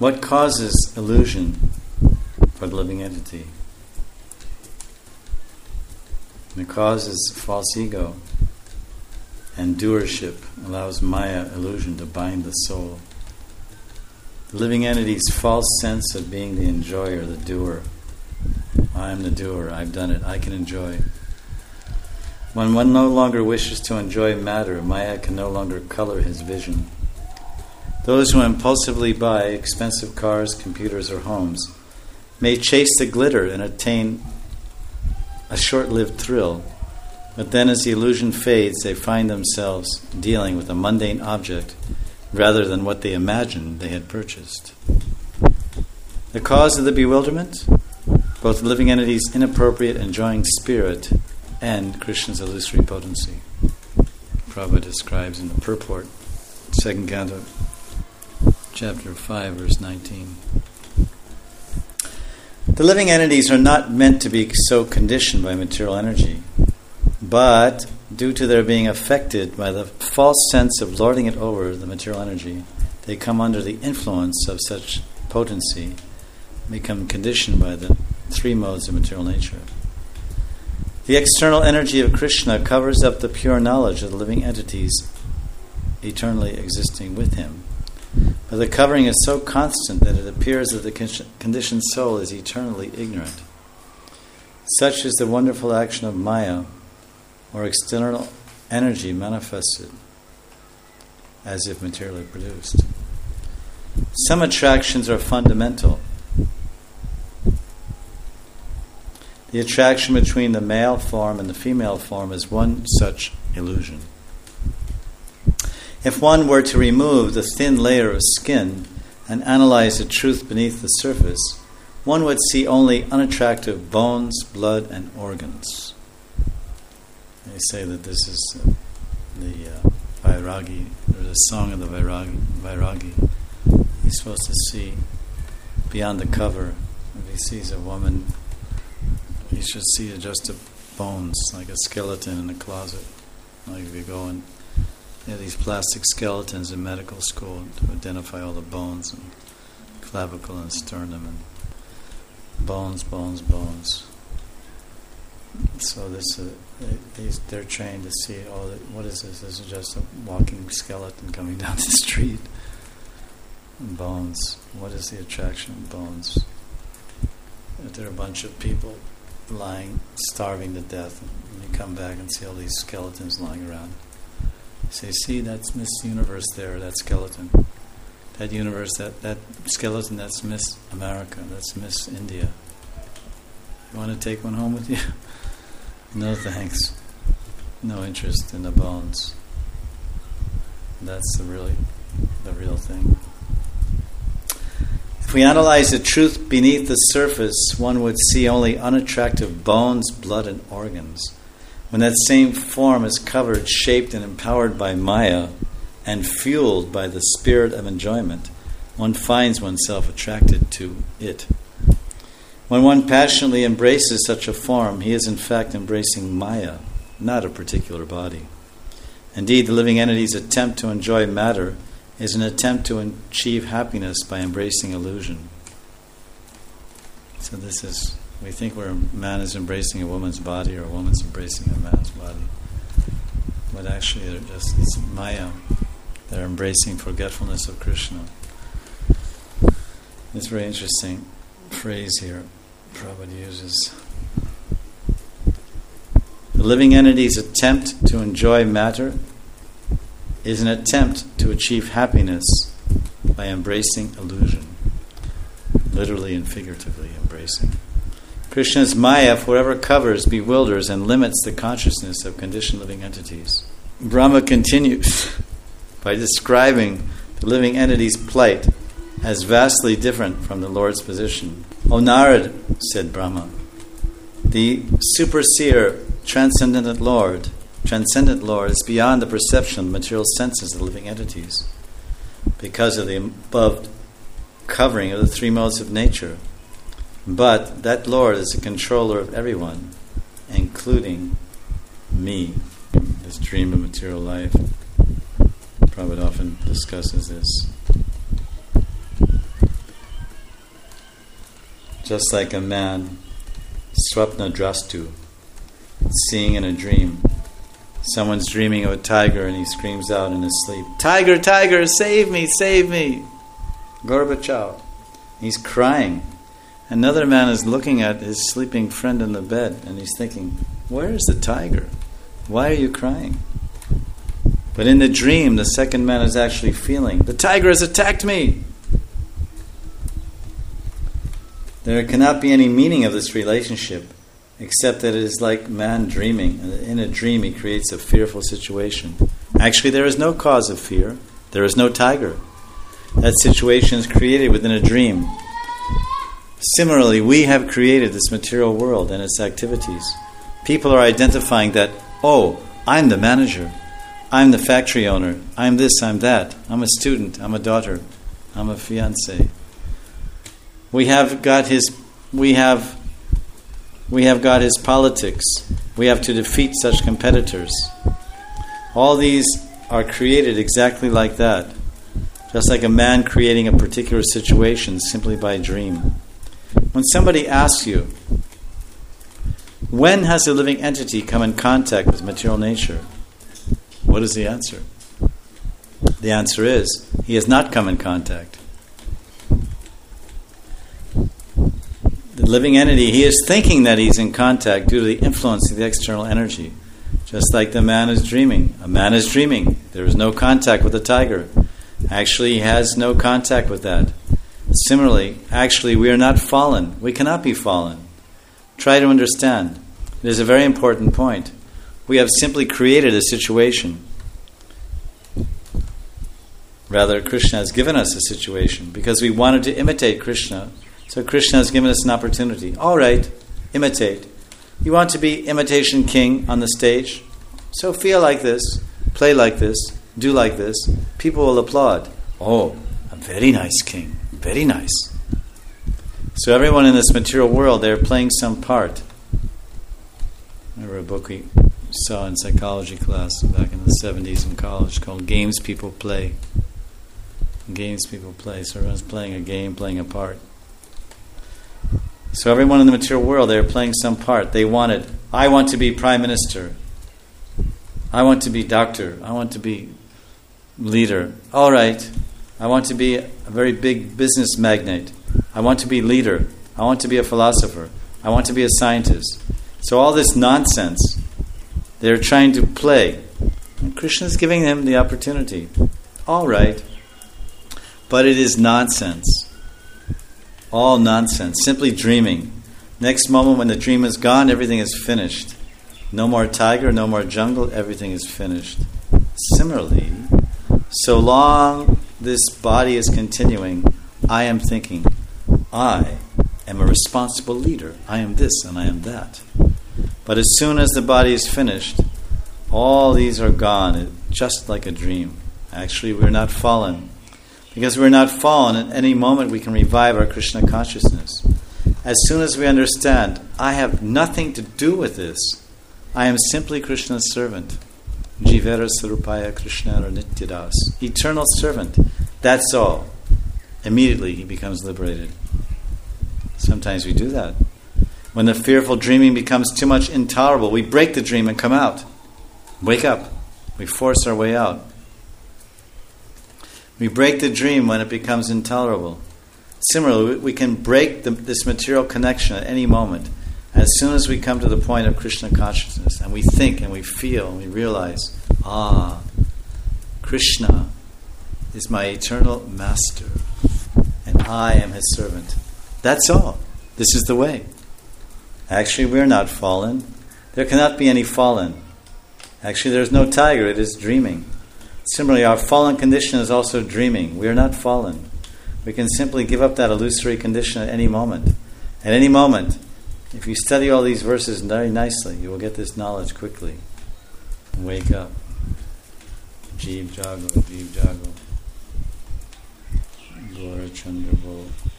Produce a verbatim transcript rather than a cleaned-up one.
What causes illusion for the living entity? It causes false ego, and doership allows Maya illusion to bind the soul. The living entity's false sense of being the enjoyer, the doer. I'm the doer, I've done it, I can enjoy. When one no longer wishes to enjoy matter, Maya can no longer color his vision. Those who impulsively buy expensive cars, computers, or homes may chase the glitter and attain a short-lived thrill, but then as the illusion fades, they find themselves dealing with a mundane object rather than what they imagined they had purchased. The cause of the bewilderment? Both the living entity's inappropriate enjoying spirit and Krishna's illusory potency. Prabhupada describes in the purport, second canto, chapter five, verse nineteen. The living entities are not meant to be so conditioned by material energy, but due to their being affected by the false sense of lording it over the material energy, they come under the influence of such potency, become conditioned by the three modes of material nature. The external energy of Krishna covers up the pure knowledge of the living entities eternally existing with him. But the covering is so constant that it appears that the conditioned soul is eternally ignorant. Such is the wonderful action of Maya, or external energy manifested as if materially produced. Some attractions are fundamental. The attraction between the male form and the female form is one such illusion. If one were to remove the thin layer of skin and analyze the truth beneath the surface, one would see only unattractive bones, blood, and organs. They say that this is uh, the uh, Vairagi, or the song of the Vairagi, Vairagi. He's supposed to see beyond the cover. If he sees a woman, he should see just the bones, like a skeleton in a closet. Like if you go and they have these plastic skeletons in medical school to identify all the bones and clavicle and sternum and bones, bones, bones. So this, uh, they, they're trained to see, oh, what is this? This is just a walking skeleton coming down the street. And bones. What is the attraction of bones? If there are a bunch of people lying, starving to death, and you come back and see all these skeletons lying around. You say, see, that's Miss Universe there, that skeleton. That universe, that, that skeleton, that's Miss America, that's Miss India. You want to take one home with you? No thanks. No interest in the bones. That's the really, the real thing. If we analyze the truth beneath the surface, one would see only unattractive bones, blood, and organs. When that same form is covered, shaped, and empowered by Maya, and fueled by the spirit of enjoyment, one finds oneself attracted to it. When one passionately embraces such a form, he is in fact embracing Maya, not a particular body. Indeed, the living entity's attempt to enjoy matter is an attempt to achieve happiness by embracing illusion. So this is, we think where a man is embracing a woman's body or a woman's embracing a man's body. But actually they're just, it's Maya. They're embracing forgetfulness of Krishna. It's a very interesting phrase here Prabhupada uses. The living entity's attempt to enjoy matter is an attempt to achieve happiness by embracing illusion. Literally and figuratively embracing. Krishna's Maya forever covers, bewilders, and limits the consciousness of conditioned living entities. Brahma continues by describing the living entity's plight as vastly different from the Lord's position. O Narad, said Brahma, the superseer, transcendent Lord, transcendent Lord is beyond the perception of the material senses of the living entities because of the above covering of the three modes of nature. But that Lord is the controller of everyone, including me, this dream of material life. Prabhupada often discusses this. just like a man, swapna drastu, seeing in a dream. Someone's dreaming of a tiger and he screams out in his sleep, "Tiger, tiger, save me, save me!" Gorbachev. He's crying. Another man is looking at his sleeping friend in the bed and he's thinking, "Where is the tiger? Why are you crying?" But in the dream, the second man is actually feeling, "The tiger has attacked me!" There cannot be any meaning of this relationship except that it is like man dreaming. In a dream, he creates a fearful situation. Actually, there is no cause of fear. There is no tiger. That situation is created within a dream. Similarly, we have created this material world and its activities. People are identifying that, "Oh, I'm the manager. I'm the factory owner. I'm this, I'm that. I'm a student. I'm a daughter. I'm a fiancé." We have got his. We have. We have got his politics. We have to defeat such competitors. All these are created exactly like that, just like a man creating a particular situation simply by dream. When somebody asks you, "When has a living entity come in contact with material nature?" what is the answer? The answer is, he has not come in contact. The living entity, he is thinking that he's in contact due to the influence of the external energy. Just like the man is dreaming. A man is dreaming. There is no contact with a tiger. Actually, he has no contact with that. Similarly, actually, we are not fallen. We cannot be fallen. Try to understand. It is a very important point. We have simply created a situation. Rather, Krishna has given us a situation because we wanted to imitate Krishna. So Krishna has given us an opportunity. All right, imitate. You want to be imitation king on the stage? So feel like this, play like this, do like this. People will applaud. Oh, a very nice king. Very nice. So everyone in this material world, they're playing some part. I remember a book we saw in psychology class back in the seventies in college called Games People Play. Games People Play. So everyone's playing a game, playing a part. So everyone in the material world, they're playing some part. They wanted, I want to be prime minister. I want to be doctor. I want to be leader. All right. I want to be a very big business magnate. I want to be leader. I want to be a philosopher. I want to be a scientist. So all this nonsense, they're trying to play. And Krishna is giving them the opportunity. All right. But it is nonsense. All nonsense, simply dreaming. Next moment when the dream is gone, everything is finished. No more tiger, no more jungle, everything is finished. Similarly, so long this body is continuing, I am thinking, I am a responsible leader. I am this and I am that. But as soon as the body is finished, all these are gone, just like a dream. Actually, we're not fallen. Because we're not fallen, at any moment we can revive our Krishna consciousness. As soon as we understand, I have nothing to do with this. I am simply Krishna's servant. Jivera Sarupaya Krishna Nityadas. Eternal servant. That's all. Immediately he becomes liberated. Sometimes we do that. When the fearful dreaming becomes too much intolerable, we break the dream and come out. Wake up. We force our way out. We break the dream when it becomes intolerable. Similarly, we can break the, this material connection at any moment. As soon as we come to the point of Krishna consciousness and we think and we feel and we realize, ah, Krishna is my eternal master and I am his servant. That's all. This is the way. Actually, we're not fallen. There cannot be any fallen. Actually, there's no tiger. It is dreaming. Similarly, our fallen condition is also dreaming. We are not fallen. We can simply give up that illusory condition at any moment. At any moment, if you study all these verses very nicely, you will get this knowledge quickly. Wake up. Jeev Jago, Jeev Jago. Gora Chandra Bol.